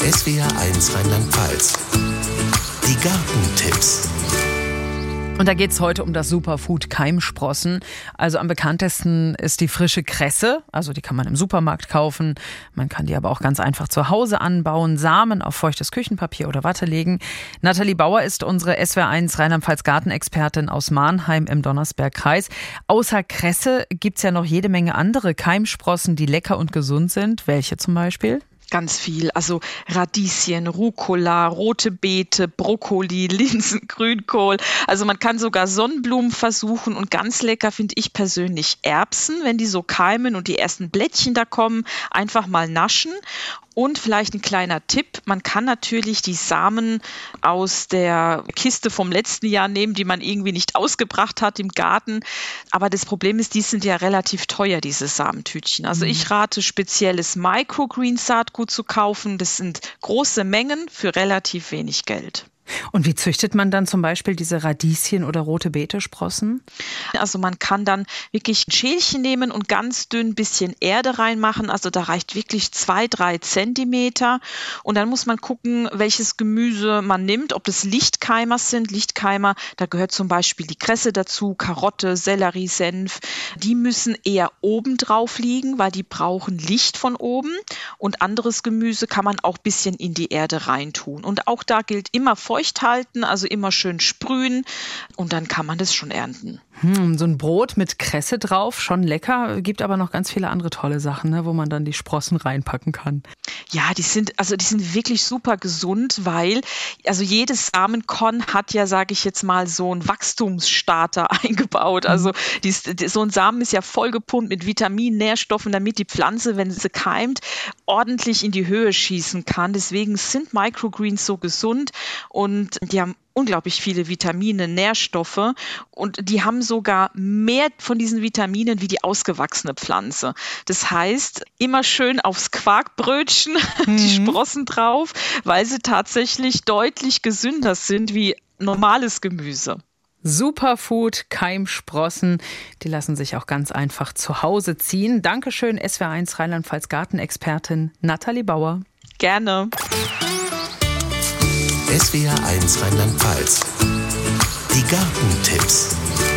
SWR1 Rheinland-Pfalz. Die Gartentipps. Und da geht es heute um das Superfood Keimsprossen. Also am bekanntesten ist die frische Kresse. Also die kann man im Supermarkt kaufen. Man kann die aber auch ganz einfach zu Hause anbauen. Samen auf feuchtes Küchenpapier oder Watte legen. Nathalie Bauer ist unsere SWR1 Rheinland-Pfalz Gartenexpertin aus Marnheim im Donnersbergkreis. Außer Kresse gibt es ja noch jede Menge andere Keimsprossen, die lecker und gesund sind. Welche zum Beispiel? Ganz viel, also Radieschen, Rucola, rote Beete, Brokkoli, Linsen, Grünkohl. Also man kann sogar Sonnenblumen versuchen und ganz lecker finde ich persönlich Erbsen, wenn die so keimen und die ersten Blättchen da kommen, einfach mal naschen. Und vielleicht ein kleiner Tipp, man kann natürlich die Samen aus der Kiste vom letzten Jahr nehmen, die man irgendwie nicht ausgebracht hat im Garten. Aber das Problem ist, die sind ja relativ teuer, diese Samentütchen. Also ich rate, spezielles Microgreen-Saatgut zu kaufen. Das sind große Mengen für relativ wenig Geld. Und wie züchtet man dann zum Beispiel diese Radieschen oder rote Beete-Sprossen? Also man kann dann wirklich ein Schälchen nehmen und ganz dünn ein bisschen Erde reinmachen. Also da reicht wirklich 2-3 Zentimeter. Und dann muss man gucken, welches Gemüse man nimmt, ob das Lichtkeimer sind. Lichtkeimer, da gehört zum Beispiel die Kresse dazu, Karotte, Sellerie, Senf. Die müssen eher oben drauf liegen, weil die brauchen Licht von oben. Und anderes Gemüse kann man auch ein bisschen in die Erde reintun. Und auch da gilt immer feucht halten, also immer schön sprühen und dann kann man das schon ernten. So ein Brot mit Kresse drauf, schon lecker, gibt aber noch ganz viele andere tolle Sachen, ne, wo man dann die Sprossen reinpacken kann. Ja, die sind wirklich super gesund, weil also jedes Samenkorn hat ja, sage ich jetzt mal, so einen Wachstumsstarter eingebaut. Also so ein Samen ist ja vollgepumpt mit Vitaminen, Nährstoffen, damit die Pflanze, wenn sie keimt, ordentlich in die Höhe schießen kann. Deswegen sind Microgreens so gesund und die haben unglaublich viele Vitamine, Nährstoffe und die haben sogar mehr von diesen Vitaminen wie die ausgewachsene Pflanze. Das heißt, immer schön aufs Quarkbrötchen die Sprossen drauf, weil sie tatsächlich deutlich gesünder sind wie normales Gemüse. Superfood, Keimsprossen, die lassen sich auch ganz einfach zu Hause ziehen. Dankeschön, SWR1 Rheinland-Pfalz Gartenexpertin Nathalie Bauer. Gerne. SWR1 Rheinland-Pfalz. Die Gartentipps.